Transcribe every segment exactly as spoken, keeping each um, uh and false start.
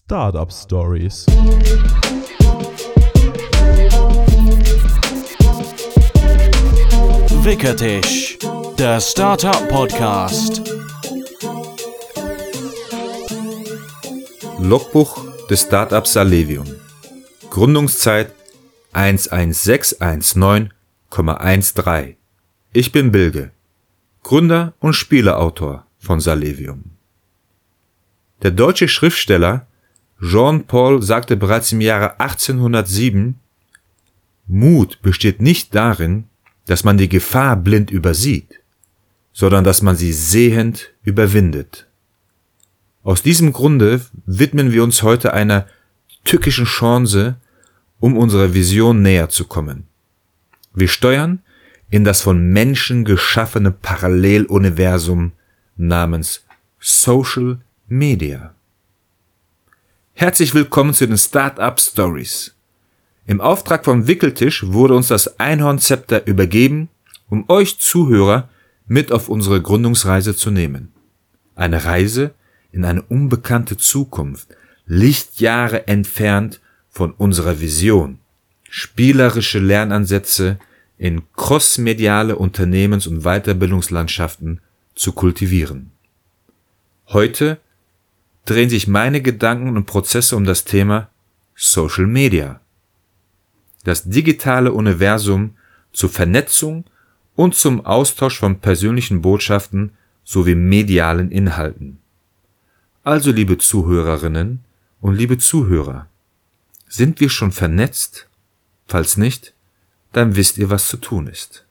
Startup Stories. Wickertisch, der Startup Podcast. Logbuch des Startups Salevium. Gründungszeit eins eins sechs eins neun eins drei. Ich bin Bilge, Gründer und Spieleautor von Salevium. Der deutsche Schriftsteller Jean Paul sagte bereits im Jahre achtzehnhundertsieben: Mut besteht nicht darin, dass man die Gefahr blind übersieht, sondern dass man sie sehend überwindet. Aus diesem Grunde widmen wir uns heute einer tückischen Chance, um unserer Vision näher zu kommen. Wir steuern in das von Menschen geschaffene Paralleluniversum namens Social Media. Herzlich willkommen zu den Startup Stories. Im Auftrag vom Wickeltisch wurde uns das Einhornzepter übergeben, um euch Zuhörer mit auf unsere Gründungsreise zu nehmen. Eine Reise in eine unbekannte Zukunft, Lichtjahre entfernt von unserer Vision, spielerische Lernansätze in crossmediale Unternehmens- und Weiterbildungslandschaften zu kultivieren. Heute drehen sich meine Gedanken und Prozesse um das Thema Social Media. Das digitale Universum zur Vernetzung und zum Austausch von persönlichen Botschaften sowie medialen Inhalten. Also, liebe Zuhörerinnen und liebe Zuhörer, sind wir schon vernetzt? Falls nicht, dann wisst ihr, was zu tun ist.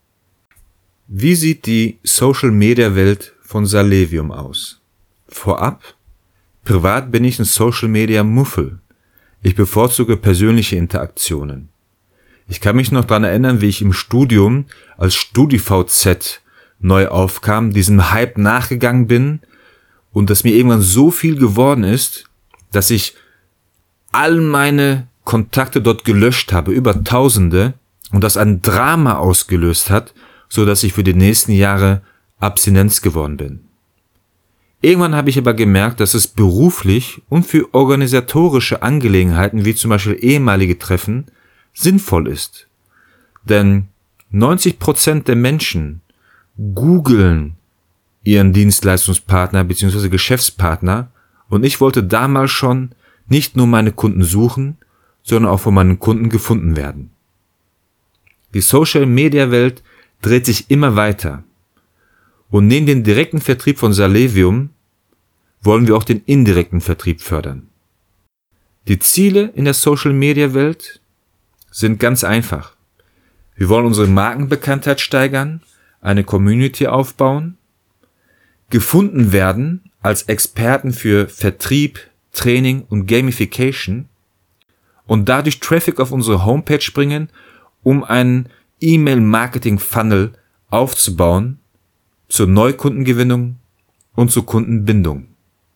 Wie sieht die Social-Media-Welt von Salevium aus? Vorab, privat bin ich ein Social-Media-Muffel. Ich bevorzuge persönliche Interaktionen. Ich kann mich noch daran erinnern, wie ich im Studium als StudiVZ neu aufkam, diesem Hype nachgegangen bin und dass mir irgendwann so viel geworden ist, dass ich all meine Kontakte dort gelöscht habe, über Tausende, und das ein Drama ausgelöst hat, so dass ich für die nächsten Jahre Abstinenz geworden bin. Irgendwann habe ich aber gemerkt, dass es beruflich und für organisatorische Angelegenheiten, wie zum Beispiel ehemalige Treffen, sinnvoll ist. Denn neunzig Prozent der Menschen googeln ihren Dienstleistungspartner bzw. Geschäftspartner, und ich wollte damals schon nicht nur meine Kunden suchen, sondern auch von meinen Kunden gefunden werden. Die Social-Media-Welt dreht sich immer weiter. Und neben dem direkten Vertrieb von Salevium wollen wir auch den indirekten Vertrieb fördern. Die Ziele in der Social-Media-Welt sind ganz einfach. Wir wollen unsere Markenbekanntheit steigern, eine Community aufbauen, gefunden werden als Experten für Vertrieb, Training und Gamification und dadurch Traffic auf unsere Homepage bringen, um einen E-Mail-Marketing-Funnel aufzubauen zur Neukundengewinnung und zur Kundenbindung.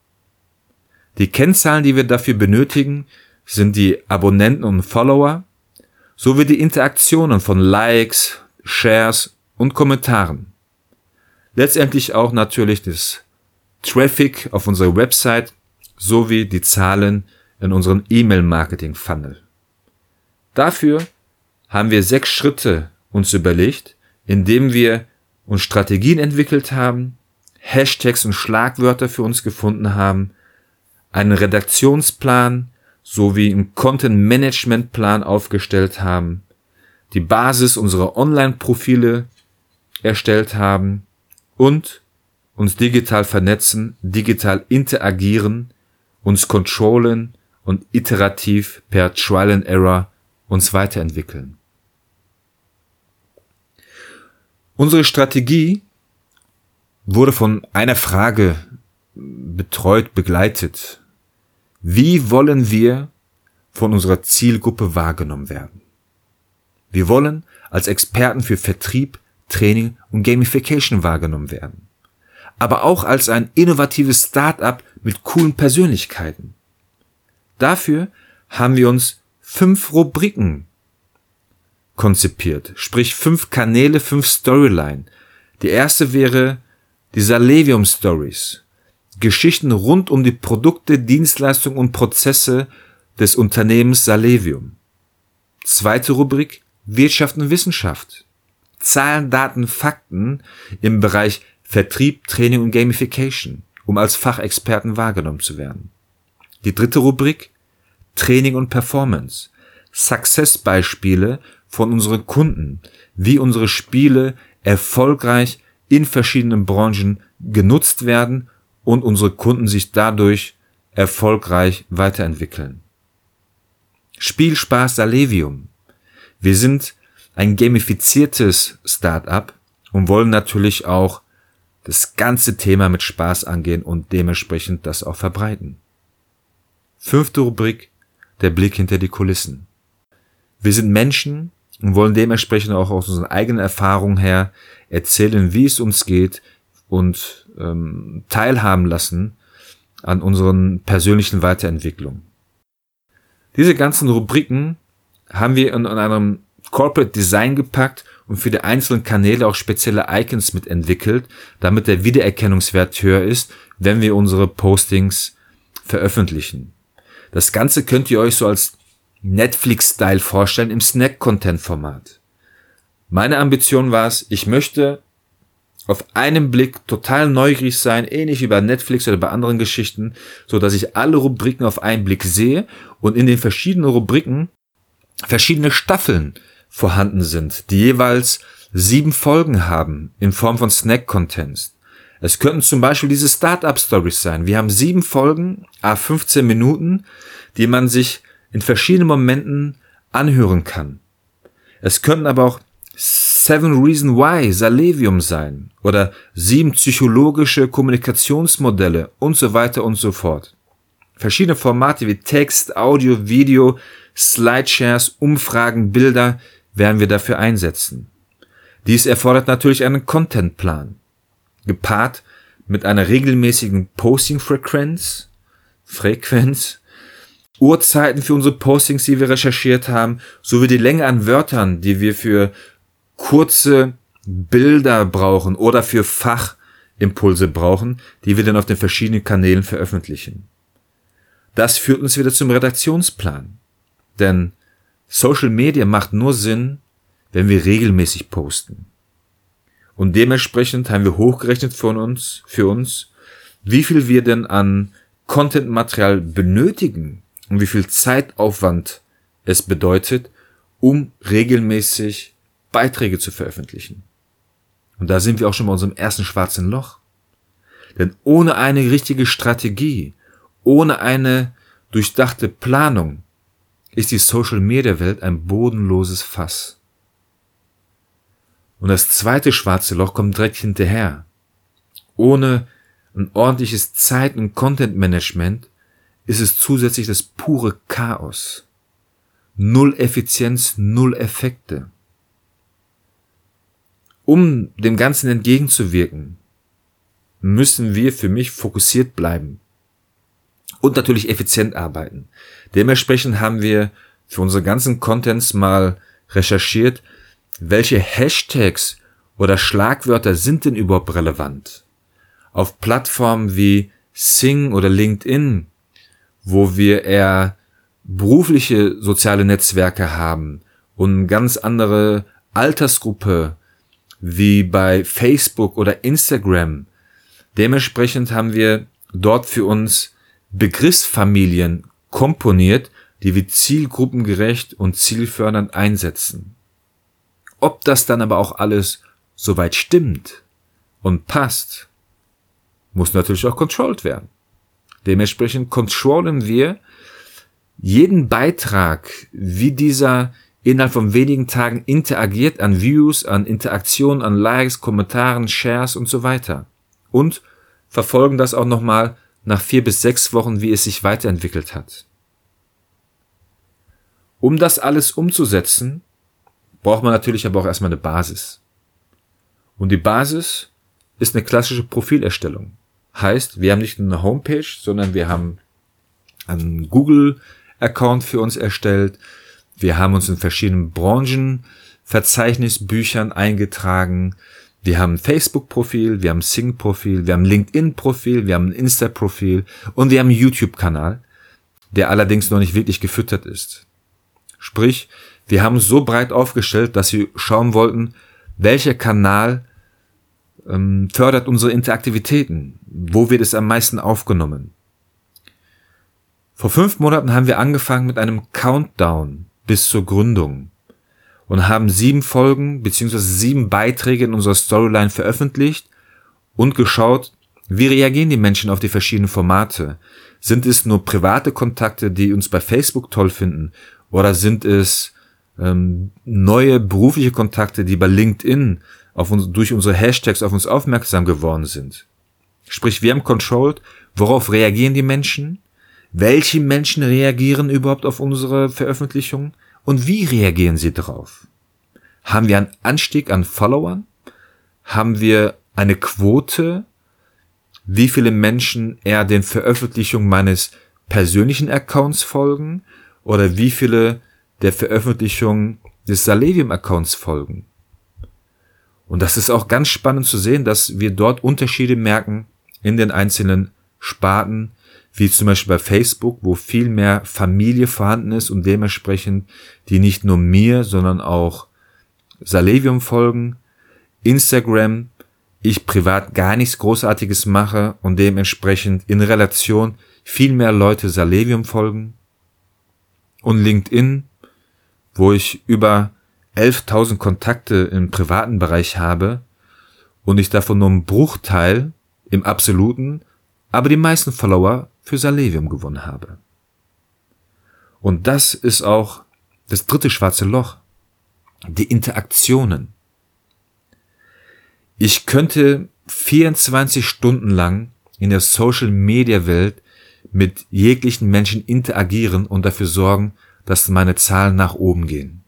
Die Kennzahlen, die wir dafür benötigen, sind die Abonnenten und Follower sowie die Interaktionen von Likes, Shares und Kommentaren. Letztendlich auch natürlich das Traffic auf unserer Website sowie die Zahlen in unserem E-Mail-Marketing-Funnel. Dafür haben wir sechs Schritte uns überlegt, indem wir uns Strategien entwickelt haben, Hashtags und Schlagwörter für uns gefunden haben, einen Redaktionsplan sowie einen Content-Management-Plan aufgestellt haben, die Basis unserer Online-Profile erstellt haben und uns digital vernetzen, digital interagieren, uns controllen und iterativ per Trial and Error uns weiterentwickeln. Unsere Strategie wurde von einer Frage betreut, begleitet. Wie wollen wir von unserer Zielgruppe wahrgenommen werden? Wir wollen als Experten für Vertrieb, Training und Gamification wahrgenommen werden. Aber auch als ein innovatives Start-up mit coolen Persönlichkeiten. Dafür haben wir uns fünf Rubriken konzipiert, sprich fünf Kanäle, fünf Storyline. Die erste wäre die Salevium Stories. Geschichten rund um die Produkte, Dienstleistungen und Prozesse des Unternehmens Salevium. Zweite Rubrik, Wirtschaft und Wissenschaft. Zahlen, Daten, Fakten im Bereich Vertrieb, Training und Gamification, um als Fachexperten wahrgenommen zu werden. Die dritte Rubrik, Training und Performance. Success-Beispiele von unseren Kunden, wie unsere Spiele erfolgreich in verschiedenen Branchen genutzt werden und unsere Kunden sich dadurch erfolgreich weiterentwickeln. Spielspaß Salevium. Wir sind ein gamifiziertes Start-up und wollen natürlich auch das ganze Thema mit Spaß angehen und dementsprechend das auch verbreiten. Fünfte Rubrik, der Blick hinter die Kulissen. Wir sind Menschen und wollen dementsprechend auch aus unseren eigenen Erfahrungen her erzählen, wie es uns geht und ähm, teilhaben lassen an unseren persönlichen Weiterentwicklungen. Diese ganzen Rubriken haben wir in, in einem Corporate Design gepackt und für die einzelnen Kanäle auch spezielle Icons mitentwickelt, damit der Wiedererkennungswert höher ist, wenn wir unsere Postings veröffentlichen. Das Ganze könnt ihr euch so als Netflix-Style vorstellen im Snack-Content-Format. Meine Ambition war es, ich möchte auf einen Blick total neugierig sein, ähnlich wie bei Netflix oder bei anderen Geschichten, so dass ich alle Rubriken auf einen Blick sehe und in den verschiedenen Rubriken verschiedene Staffeln vorhanden sind, die jeweils sieben Folgen haben in Form von Snack-Contents. Es könnten zum Beispiel diese Startup-Stories sein. Wir haben sieben Folgen, à fünfzehn Minuten, die man sich in verschiedenen Momenten anhören kann. Es könnten aber auch Seven Reasons Why Salevium sein oder sieben psychologische Kommunikationsmodelle und so weiter und so fort. Verschiedene Formate wie Text, Audio, Video, Slideshares, Umfragen, Bilder werden wir dafür einsetzen. Dies erfordert natürlich einen Contentplan, gepaart mit einer regelmäßigen Posting-Frequenz, Frequenz, Uhrzeiten für unsere Postings, die wir recherchiert haben, sowie die Länge an Wörtern, die wir für kurze Bilder brauchen oder für Fachimpulse brauchen, die wir dann auf den verschiedenen Kanälen veröffentlichen. Das führt uns wieder zum Redaktionsplan. Denn Social Media macht nur Sinn, wenn wir regelmäßig posten. Und dementsprechend haben wir hochgerechnet von uns, für uns, wie viel wir denn an Content-Material benötigen und wie viel Zeitaufwand es bedeutet, um regelmäßig Beiträge zu veröffentlichen. Und da sind wir auch schon bei unserem ersten schwarzen Loch. Denn ohne eine richtige Strategie, ohne eine durchdachte Planung, ist die Social-Media-Welt ein bodenloses Fass. Und das zweite schwarze Loch kommt direkt hinterher. Ohne ein ordentliches Zeit- und Content-Management ist es zusätzlich das pure Chaos. Null Effizienz, null Effekte. Um dem Ganzen entgegenzuwirken, müssen wir für mich fokussiert bleiben und natürlich effizient arbeiten. Dementsprechend haben wir für unsere ganzen Contents mal recherchiert, welche Hashtags oder Schlagwörter sind denn überhaupt relevant. Auf Plattformen wie Xing oder LinkedIn, wo wir eher berufliche soziale Netzwerke haben und eine ganz andere Altersgruppe wie bei Facebook oder Instagram. Dementsprechend haben wir dort für uns Begriffsfamilien komponiert, die wir zielgruppengerecht und zielfördernd einsetzen. Ob das dann aber auch alles soweit stimmt und passt, muss natürlich auch controlled werden. Dementsprechend controllen wir jeden Beitrag, wie dieser innerhalb von wenigen Tagen interagiert an Views, an Interaktionen, an Likes, Kommentaren, Shares und so weiter. Und verfolgen das auch nochmal nach vier bis sechs Wochen, wie es sich weiterentwickelt hat. Um das alles umzusetzen, braucht man natürlich aber auch erstmal eine Basis. Und die Basis ist eine klassische Profilerstellung. Heißt, wir haben nicht nur eine Homepage, sondern wir haben einen Google-Account für uns erstellt. Wir haben uns in verschiedenen Branchenverzeichnisbüchern eingetragen. Wir haben ein Facebook-Profil, wir haben ein Sing-Profil, wir haben ein LinkedIn-Profil, wir haben ein Insta-Profil und wir haben einen YouTube-Kanal, der allerdings noch nicht wirklich gefüttert ist. Sprich, wir haben es so breit aufgestellt, dass wir schauen wollten, welcher Kanal ähm, fördert unsere Interaktivitäten, wo wird es am meisten aufgenommen. Vor fünf Monaten haben wir angefangen mit einem Countdown bis zur Gründung und haben sieben Folgen bzw. sieben Beiträge in unserer Storyline veröffentlicht und geschaut, wie reagieren die Menschen auf die verschiedenen Formate. Sind es nur private Kontakte, die uns bei Facebook toll finden, oder sind es ähm, neue berufliche Kontakte, die bei LinkedIn auf uns, durch unsere Hashtags auf uns aufmerksam geworden sind? Sprich, wir haben controlled, worauf reagieren die Menschen, welche Menschen reagieren überhaupt auf unsere Veröffentlichung und wie reagieren sie darauf? Haben wir einen Anstieg an Followern? Haben wir eine Quote, wie viele Menschen eher den Veröffentlichungen meines persönlichen Accounts folgen oder wie viele der Veröffentlichungen des Salevium-Accounts folgen? Und das ist auch ganz spannend zu sehen, dass wir dort Unterschiede merken in den einzelnen Sparten, wie zum Beispiel bei Facebook, wo viel mehr Familie vorhanden ist und dementsprechend die nicht nur mir, sondern auch Salevium folgen. Instagram, ich privat gar nichts Großartiges mache und dementsprechend in Relation viel mehr Leute Salevium folgen. Und LinkedIn, wo ich über elftausend Kontakte im privaten Bereich habe und ich davon nur einen Bruchteil im Absoluten, aber die meisten Follower für Salevium gewonnen habe. Und das ist auch das dritte schwarze Loch, die Interaktionen. Ich könnte vierundzwanzig Stunden lang in der Social-Media-Welt mit jeglichen Menschen interagieren und dafür sorgen, dass meine Zahlen nach oben gehen.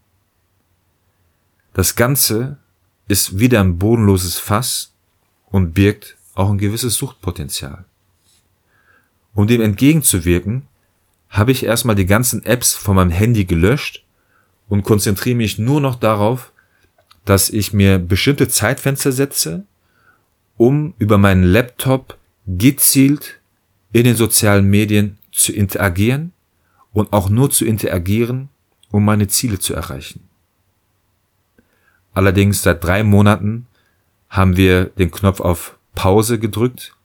Das Ganze ist wieder ein bodenloses Fass und birgt auch ein gewisses Suchtpotenzial. Um dem entgegenzuwirken, habe ich erstmal die ganzen Apps von meinem Handy gelöscht und konzentriere mich nur noch darauf, dass ich mir bestimmte Zeitfenster setze, um über meinen Laptop gezielt in den sozialen Medien zu interagieren und auch nur zu interagieren, um meine Ziele zu erreichen. Allerdings seit drei Monaten haben wir den Knopf auf Pause gedrückt,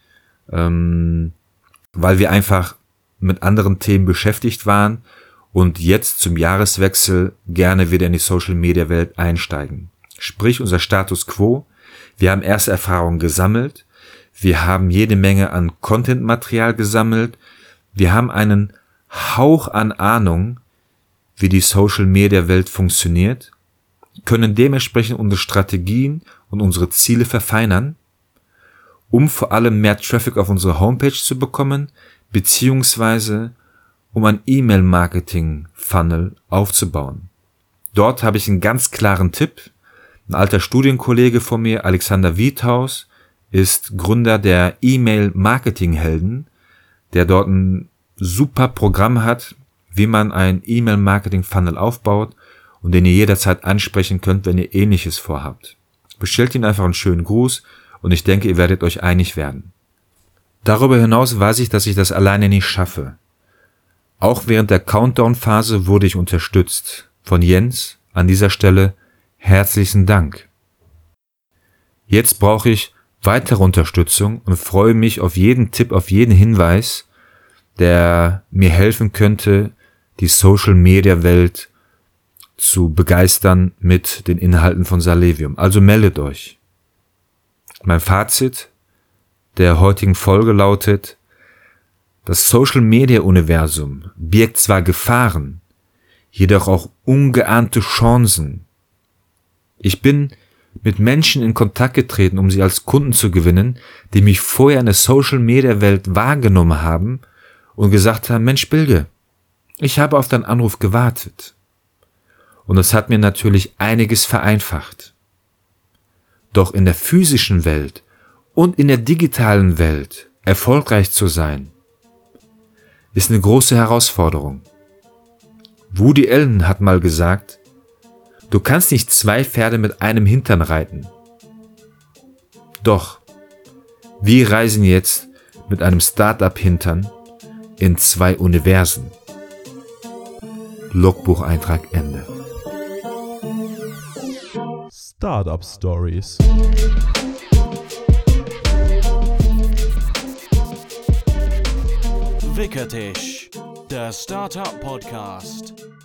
ähm, weil wir einfach mit anderen Themen beschäftigt waren und jetzt zum Jahreswechsel gerne wieder in die Social-Media-Welt einsteigen. Sprich, unser Status Quo, wir haben erste Erfahrungen gesammelt, wir haben jede Menge an Content-Material gesammelt, wir haben einen Hauch an Ahnung, wie die Social-Media-Welt funktioniert, können dementsprechend unsere Strategien und unsere Ziele verfeinern, um vor allem mehr Traffic auf unsere Homepage zu bekommen, beziehungsweise um ein E-Mail-Marketing-Funnel aufzubauen. Dort habe ich einen ganz klaren Tipp. Ein alter Studienkollege von mir, Alexander Wiethaus, ist Gründer der E-Mail-Marketing-Helden, der dort ein super Programm hat, wie man ein E-Mail-Marketing-Funnel aufbaut und den ihr jederzeit ansprechen könnt, wenn ihr Ähnliches vorhabt. Bestellt ihm einfach einen schönen Gruß und ich denke, ihr werdet euch einig werden. Darüber hinaus weiß ich, dass ich das alleine nicht schaffe. Auch während der Countdown-Phase wurde ich unterstützt. Von Jens an dieser Stelle herzlichen Dank. Jetzt brauche ich weitere Unterstützung und freue mich auf jeden Tipp, auf jeden Hinweis, der mir helfen könnte, die Social-Media-Welt zu begeistern mit den Inhalten von Salevium. Also meldet euch. Mein Fazit der heutigen Folge lautet: Das Social-Media-Universum birgt zwar Gefahren, jedoch auch ungeahnte Chancen. Ich bin mit Menschen in Kontakt getreten, um sie als Kunden zu gewinnen, die mich vorher in der Social-Media-Welt wahrgenommen haben und gesagt haben: Mensch Bilge, ich habe auf deinen Anruf gewartet. Und das hat mir natürlich einiges vereinfacht. Doch in der physischen Welt und in der digitalen Welt erfolgreich zu sein, ist eine große Herausforderung. Woody Allen hat mal gesagt: Du kannst nicht zwei Pferde mit einem Hintern reiten. Doch, wir reisen jetzt mit einem Startup-Hintern in zwei Universen. Logbucheintrag Ende. Startup Stories. Wickertisch, der Startup Podcast.